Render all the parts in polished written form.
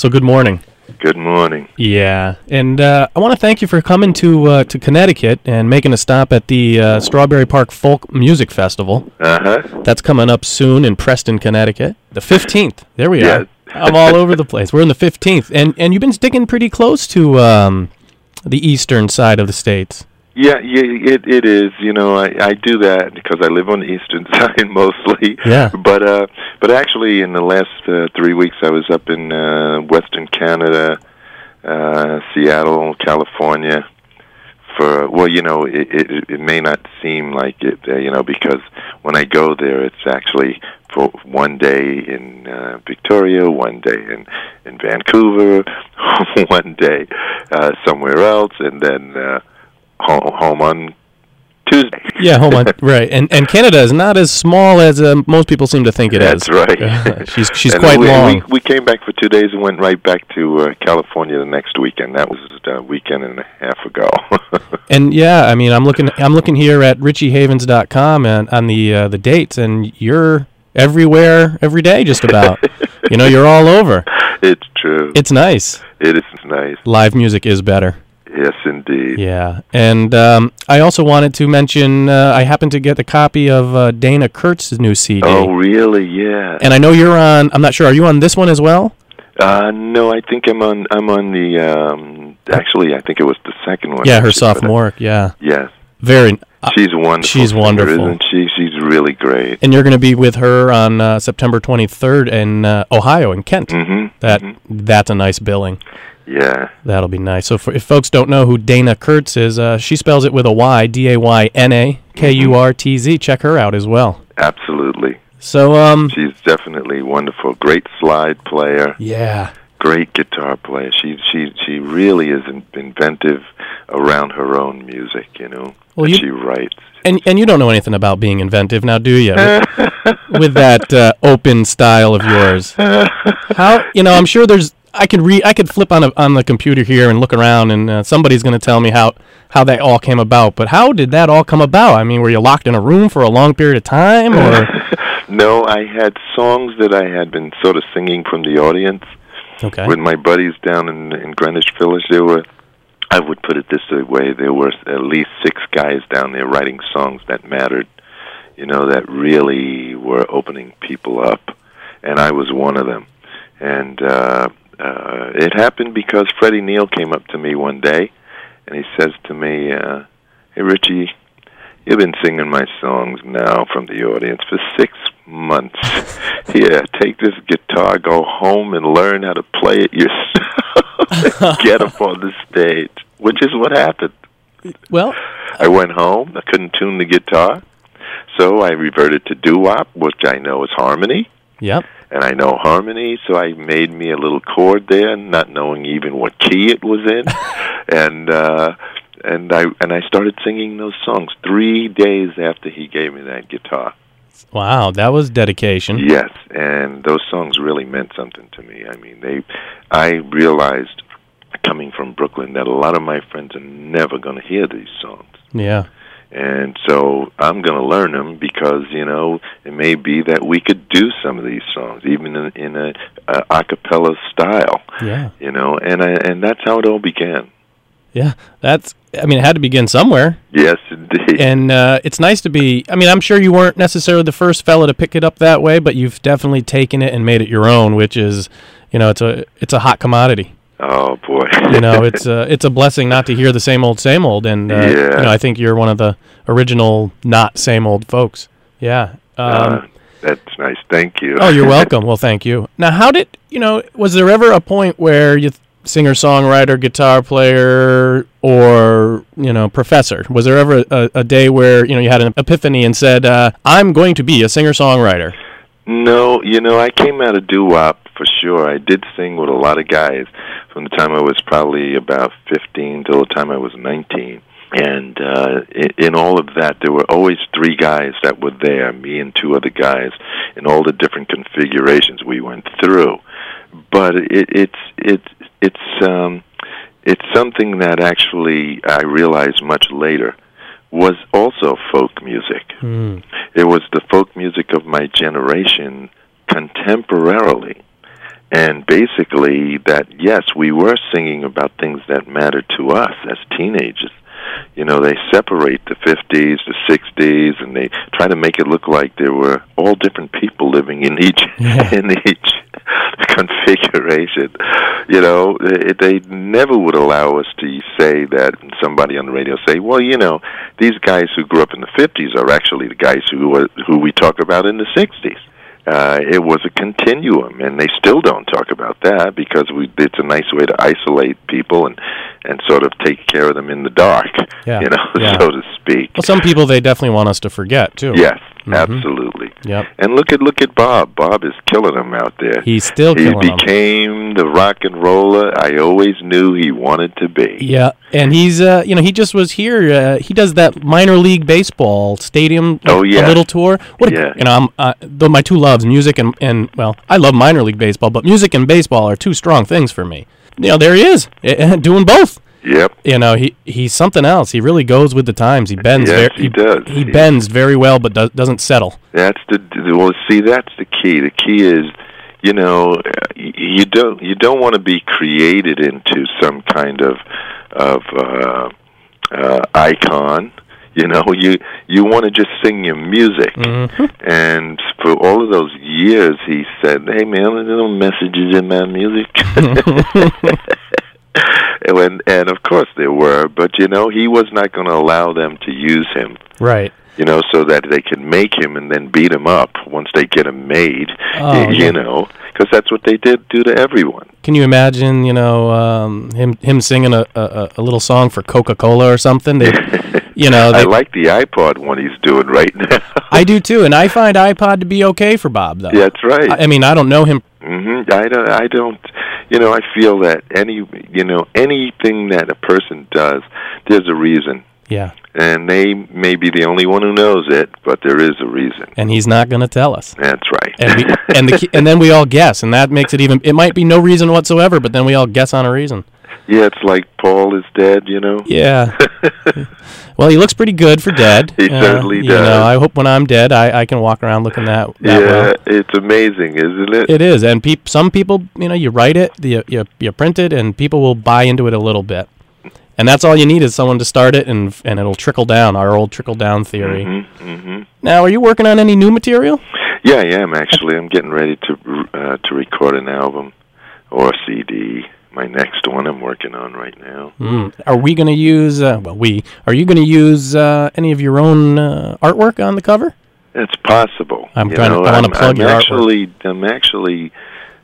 So good morning. Good morning. Yeah, and I want to thank you for coming to Connecticut and making a stop at the Strawberry Park Folk Music Festival. Uh-huh. That's coming up soon in Preston, Connecticut. The 15th. There we Yes. are. I'm all over the place. We're in the 15th. And you've been sticking pretty close to the eastern side of the states. Yeah, it is. You know, I do that because I live on the eastern side mostly. Yeah. But actually, in the last 3 weeks, I was up in Western Canada, Seattle, California. It may not seem like it, because when I go there, it's actually for one day in Victoria, one day in Vancouver, one day somewhere else, and then home on Tuesday. Yeah, home on right. And Canada is not as small as most people seem to think it is. That's right. She's and quite long. We came back for 2 days and went right back to California the next weekend. That was a weekend and a half ago. And yeah, I mean, I'm looking here at richiehavens.com and on the dates, and you're everywhere every day just about. You're all over. It's true. It's nice. It is nice. Live music is better. Yes, indeed. Yeah, and I also wanted to mention I happened to get a copy of Dana Kurtz's new CD. Oh, really? Yeah. And I know you're on. I'm not sure. Are you on this one as well? No, I think I'm on the. Actually, I think it was the second one. Yeah, her sophomoric. Yeah. Yes. Very. She's wonderful. She's wonderful, isn't she? She's really great. And you're going to be with her on September 23rd in Ohio, in Kent. Mm-hmm. That's a nice billing. Yeah. That'll be nice. So if folks don't know who Dana Kurtz is, she spells it with a Y, Dayna Kurtz. Check her out as well. Absolutely. So she's definitely wonderful. Great slide player. Yeah. Great guitar player. She really is inventive around her own music, Well, she writes. And you don't know anything about being inventive now, do you? With that open style of yours. How, I'm sure I could flip on the computer here and look around, and somebody's going to tell me how that all came about. But how did that all come about? I mean, were you locked in a room for a long period of time, or? No, I had songs that I had been sort of singing from the audience. Okay. With my buddies down in Greenwich Village, I would put it this way, there were at least 6 guys down there writing songs that mattered, that really were opening people up, and I was one of them. And it happened because Freddie Neal came up to me one day, and he says to me, "Hey, Richie, you've been singing my songs now from the audience for 6 months. Here, take this guitar, go home and learn how to play it yourself. Get up on the stage," which is what happened. Well, I went home. I couldn't tune the guitar, so I reverted to doo-wop, which I know is harmony. Yep. And I know harmony, so I made me a little chord there, not knowing even what key it was in, and I started singing those songs 3 days after he gave me that guitar. Wow, that was dedication. Yes, and those songs really meant something to me. I mean, I realized coming from Brooklyn that a lot of my friends are never going to hear these songs. Yeah. And so I'm going to learn them because, it may be that we could do some of these songs, even in a cappella style. Yeah. And that's how it all began. Yeah, it had to begin somewhere. Yes, indeed. And it's nice to be, I'm sure you weren't necessarily the first fella to pick it up that way, but you've definitely taken it and made it your own, which is, it's a hot commodity. Oh, boy. It's a blessing not to hear the same old, and I think you're one of the original not same old folks. Yeah. That's nice. Thank you. Oh, you're welcome. Well, thank you. Now, how did, was there ever a point where you singer-songwriter, guitar player, or, professor? Was there ever a day where, you had an epiphany and said, I'm going to be a singer-songwriter? No, I came out of doo-wop for sure. I did sing with a lot of guys from the time I was probably about 15 till the time I was 19. And in all of that, there were always 3 guys that were there, me and 2 other guys, in all the different configurations we went through. But it's something that actually I realized much later was also folk music. It was the folk music of my generation contemporarily. And basically that, yes, we were singing about things that mattered to us as teenagers. You know, they separate the 50s, the 60s, and they try to make it look like there were all different people living in each configuration. You know, they never would allow us to say that, and somebody on the radio say, well, you know, these guys who grew up in the 50s are actually the guys who we talk about in the 60s. It was a continuum, and they still don't talk about that because it's a nice way to isolate people and sort of take care of them in the dark, so to speak. Well, some people they definitely want us to forget too. Yes, absolutely. Yep. And look at Bob. Bob is killing them out there. He's still killing them. He became the rock and roller I always knew he wanted to be. Yeah, and he's he just was here. He does that minor league baseball stadium a little tour. Though my two loves, music and well, I love minor league baseball, but music and baseball are two strong things for me. You know, there he is doing both. Yep. You know, he's something else. He really goes with the times. He bends. Yes, he does. He bends very well, but doesn't settle. That's that's the key. The key is, you know, you don't want to be created into some kind of icon. You know, you want to just sing your music. Mm-hmm. And for all of those years, he said, "Hey, man, there's no messages in my music." And of course there were, but you know, he was not going to allow them to use him. Right. You know, so that they can make him and then beat him up once they get him made. You know, because that's what they do to everyone. Can you imagine, you know, him singing a little song for Coca-Cola or something? I like the iPod one he's doing right now. I do too, and I find iPod to be okay for Bob, though. Yeah, that's right. I mean, I don't know him. Mm-hmm. I don't. You know, I feel that anything that a person does, there's a reason. Yeah. And they may be the only one who knows it, but there is a reason. And he's not going to tell us. That's right. And then we all guess, and that makes it even. It might be no reason whatsoever, but then we all guess on a reason. Yeah, it's like Paul is dead, you know? Yeah. Well, he looks pretty good for dead. He certainly does. You know, I hope when I'm dead, I can walk around looking that well. It's amazing, isn't it? It is, and some people, you know, you write it, you print it, and people will buy into it a little bit. And that's all you need is someone to start it, and it'll trickle down, our old trickle-down theory. Mm-hmm, mm-hmm. Now, are you working on any new material? Yeah, I am, actually. I'm getting ready to record an album or a CD. My next one I'm working on right now. Are we going to use, are you going to use any of your own artwork on the cover? It's possible. I want to plug your artwork. I'm actually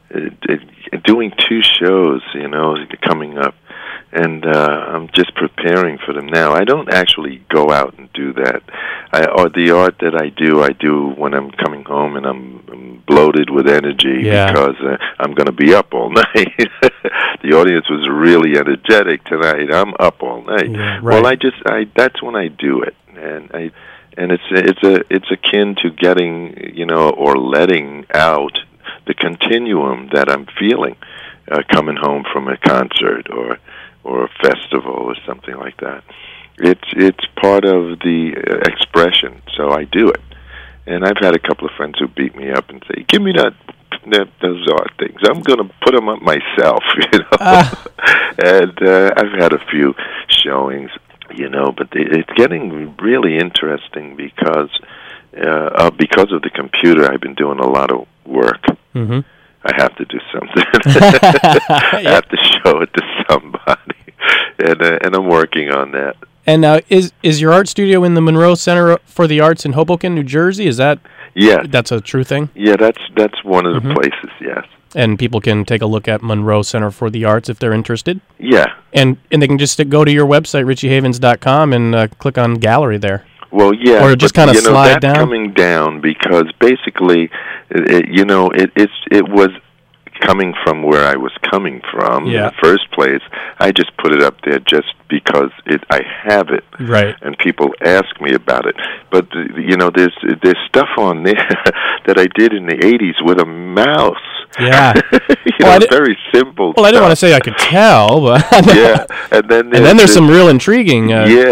doing 2 shows, you know, coming up. And I'm just preparing for them now. I don't actually go out and do that. The art that I do when I'm coming home and I'm bloated with energy because I'm going to be up all night. The audience was really energetic tonight. I'm up all night. Yeah, right. Well, that's when I do it, and it's akin to getting, you know, or letting out the continuum that I'm feeling coming home from a concert or a festival or something like that. It's part of the expression, so I do it. And I've had a couple of friends who beat me up and say, "Give me those art things. I'm going to put them up myself," you know. And I've had a few showings, you know, but it's getting really interesting because of the computer. I've been doing a lot of work. Mm-hmm. I have to do something. I have to show it to somebody, and I'm working on that. And now, is your art studio in the Monroe Center for the Arts in Hoboken, New Jersey? Is that? Yeah, that's a true thing. Yeah, that's one of the places. Yes. And people can take a look at Monroe Center for the Arts if they're interested. Yeah. And they can just go to your website, richiehavens.com, and click on gallery there. Well, yeah, or just kind of slide down. Coming down because basically, it was coming from where I was coming from in the first place. I just put it up there just because I have it, right? And people ask me about it. But you know, there's stuff on there that I did in the '80s with a mouse. Yeah. Very simple. Well, I didn't want to say I could tell, but yeah, and then there's some real intriguing.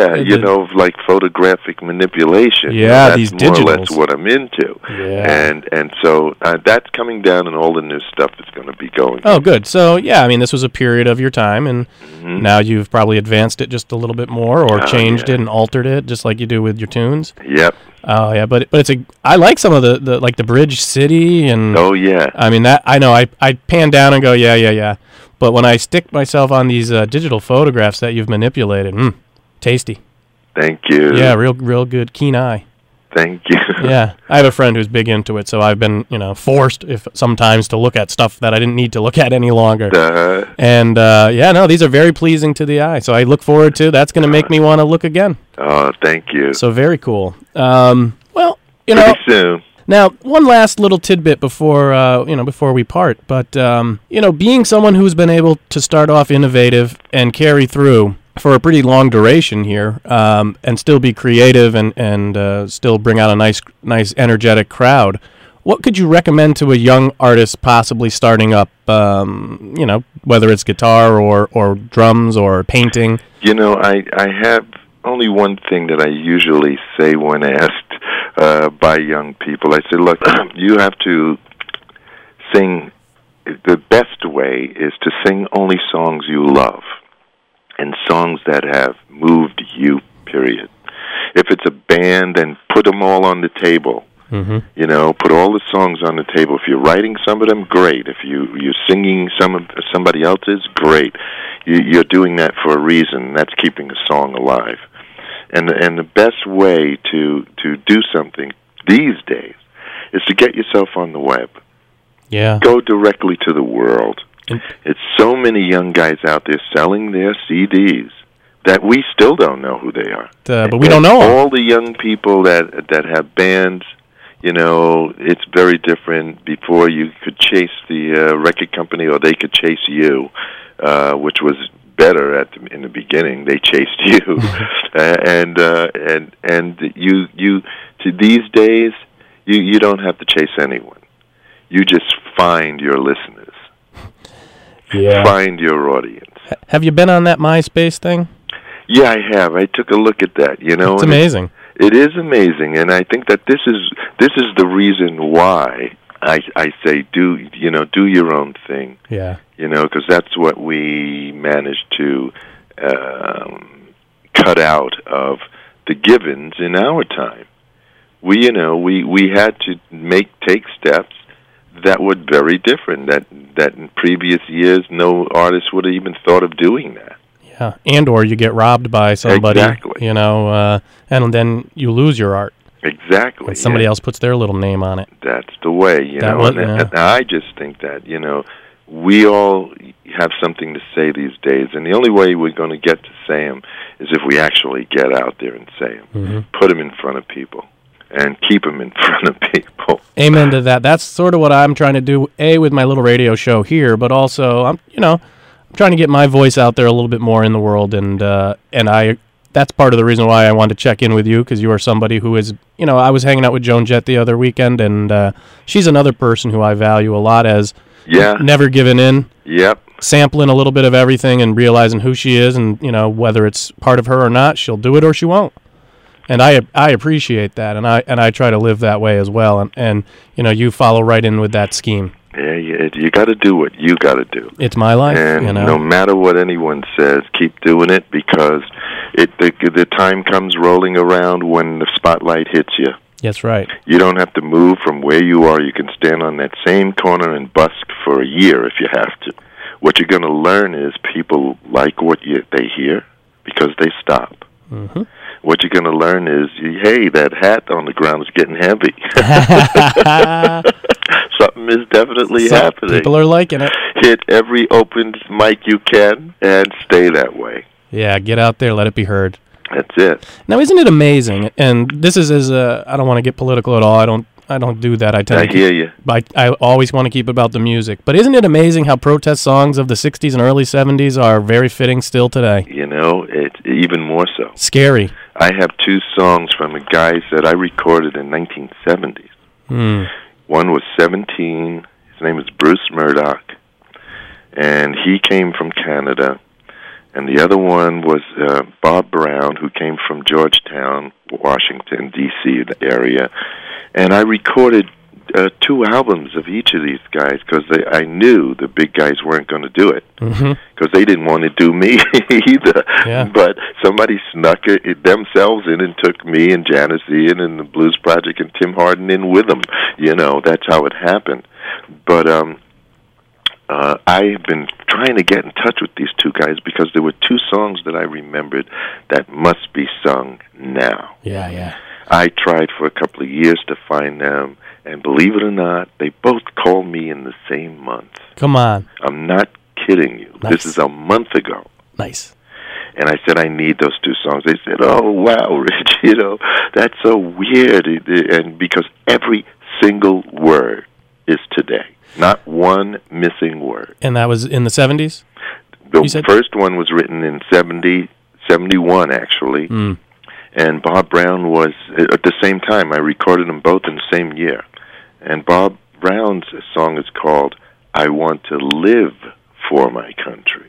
Like photographic manipulation. Yeah, that's these more digitals. or less what I'm into. Yeah. And so that's coming down, and all the new stuff is going to be going. Oh, good. So yeah, I mean, this was a period of your time, and now you've probably advanced it just a little bit more, or changed it and altered it, just like you do with your tunes. Yep. Oh yeah, but I like some of the like the Bridge City and. Oh yeah. I mean that I know I pan down and go yeah, but when I stick myself on these digital photographs that you've manipulated, tasty. Thank you. Yeah, real good, keen eye. Thank you. Yeah, I have a friend who's big into it, so I've been forced sometimes to look at stuff that I didn't need to look at any longer. And these are very pleasing to the eye. So I look forward to that's going to make me want to look again. Oh, thank you. So very cool. Well, Pretty soon. Now, one last little tidbit before we part, but being someone who's been able to start off innovative and carry through for a pretty long duration here, and still be creative and still bring out a nice energetic crowd, what could you recommend to a young artist possibly starting up, whether it's guitar or drums or painting? I have only one thing that I usually say when asked by young people. I say, look, you have to sing. The best way is to sing only songs you love and songs that have moved you, period. If it's a band, then put them all on the table. Put all the songs on the table. If you're writing some of them, great. If you're singing somebody else's, great. You're doing that for a reason. That's keeping a song alive. And the best way to do something these days is to get yourself on the web. Yeah. Go directly to the world. It's so many young guys out there selling their CDs that we still don't know who they are. But we don't know them. All the young people that have bands, it's very different. Before, you could chase the record company, or they could chase you, which was better in the beginning. They chased you, and you to these days you don't have to chase anyone. You just find your listeners. Yeah. Find your audience. Have you been on that MySpace thing? Yeah, I have. I took a look at that. It's amazing. It is amazing, and I think that this is the reason why I say do your own thing. Yeah. Because that's what we managed to cut out of the givens in our time. We had to take steps that were very different. That in previous years, no artist would have even thought of doing that. Yeah, or you get robbed by somebody. Exactly. And then you lose your art. Exactly. And somebody else puts their little name on it. That's the way, And I just think that, we all have something to say these days, and the only way we're going to get to say them is if we actually get out there and say them. Put them in front of people, and keep them in front of people. Amen to that. That's sort of what I'm trying to do, with my little radio show here, but also, I'm trying to get my voice out there a little bit more in the world, and that's part of the reason why I wanted to check in with you, because you are somebody who is, I was hanging out with Joan Jett the other weekend, and she's another person who I value a lot as never giving in. Yep. Sampling a little bit of everything and realizing who she is, and whether it's part of her or not, she'll do it or she won't. And I appreciate that, and I try to live that way as well. And you follow right in with that scheme. Yeah, you got to do what you got to do. It's my life, and no matter what anyone says, keep doing it, because the time comes rolling around when the spotlight hits you. That's right. You don't have to move from where you are. You can stand on that same corner and busk for a year if you have to. What you're going to learn is people like what they hear because they stop. What you're going to learn is, hey, that hat on the ground is getting heavy. Something is definitely happening. People are liking it. Hit every open mic you can and stay that way. Yeah, get out there, let it be heard. That's it. Now, isn't it amazing? And this is I don't want to get political at all. I don't do that. I hear you. But I always want to keep it about the music. But isn't it amazing how protest songs of the 60s and early 70s are very fitting still today? It's even more so. Scary. I have two songs from a guy that I recorded in 1970s. One was 17. His name is Bruce Murdoch, and he came from Canada. And the other one was Bob Brown, who came from Georgetown, Washington, D.C. area. And I recorded 2 albums of each of these guys because I knew the big guys weren't going to do it because they didn't want to do me either. Yeah. But somebody snuck it themselves in and took me and Janis Ian and the Blues Project and Tim Hardin in with them. You know, that's how it happened. But I have been trying to get in touch with these 2 guys because there were 2 songs that I remembered that must be sung now. Yeah, yeah. I tried for a couple of years to find them, and believe it or not, they both called me in the same month. Come on. I'm not kidding you. Nice. This is a month ago. Nice. And I said, I need those 2 songs. They said, oh, wow, Rich, you know, that's so weird. And because every single word is today. Not one missing word. And that was in the 70s? The first one was written in 71, actually. Mm. And Bob Brown was, at the same time, I recorded them both in the same year. And Bob Brown's song is called I Want to Live for My Country.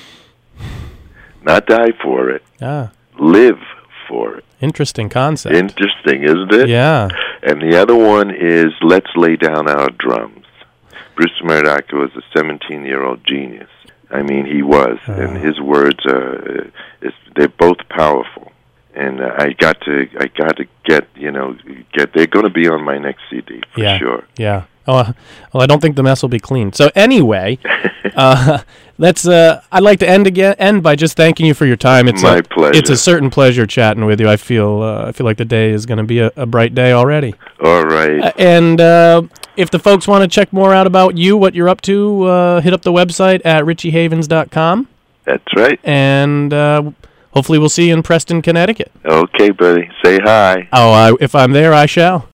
Not die for it. Ah. Live for it. Interesting concept. Interesting, isn't it? Yeah. And the other one is Let's Lay Down Our Drums. Bruce Murdoch was a 17-year-old genius. I mean, he was. And his words, they're both powerful. And I got to get, they're going to be on my next CD for sure. Yeah. Oh, well, I don't think the mess will be clean. So anyway, I'd like to end by just thanking you for your time. It's my pleasure. It's a certain pleasure chatting with you. I feel like the day is going to be a bright day already. All right. And if the folks want to check more out about you, what you're up to, hit up the website at richiehavens.com. That's right. And hopefully we'll see you in Preston, Connecticut. Okay, buddy. Say hi. Oh, if I'm there, I shall.